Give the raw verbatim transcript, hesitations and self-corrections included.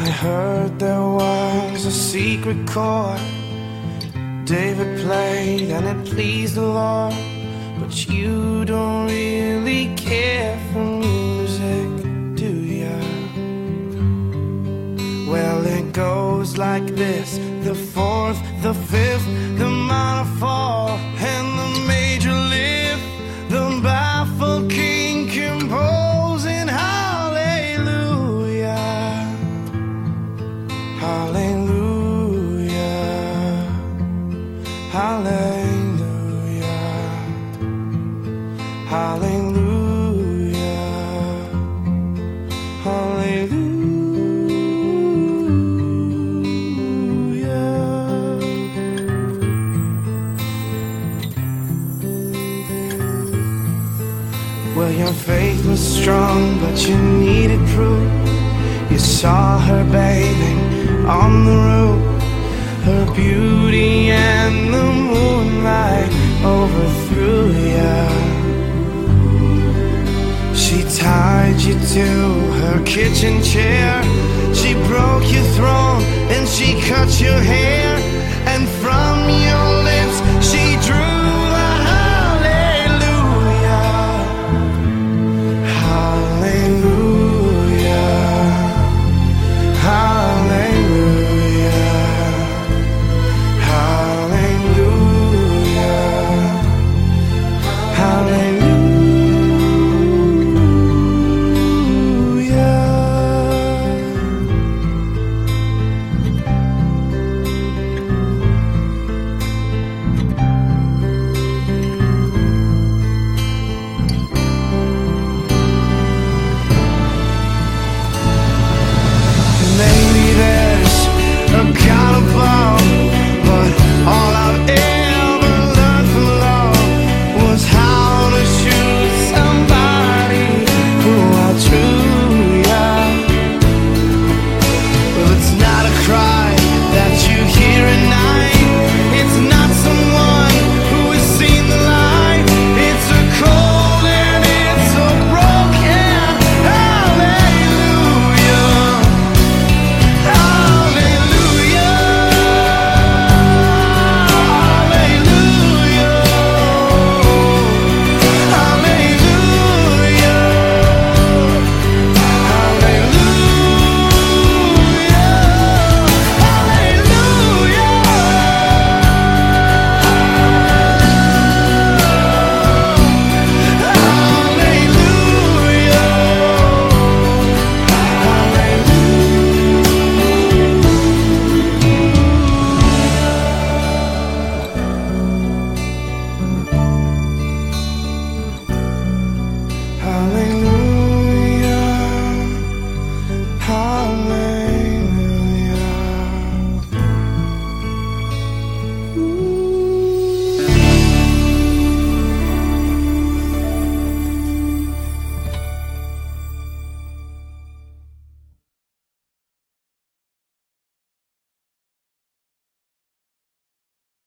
I heard there was a secret chord David played and it pleased the Lord. But you don't really care for music, do ya? Well, it goes like this: the fourth, the fifth, the minor fall, and the major lift. The baffled king composing hallelujah, hallelujah, hallelujah, hallelujah, hallelujah. Well, your faith was strong, but you needed proof. You saw her bathing on the roof, her beauty and the moonlight overthrew ya. She tied you to her kitchen chair, she broke your throne and she cut your hair.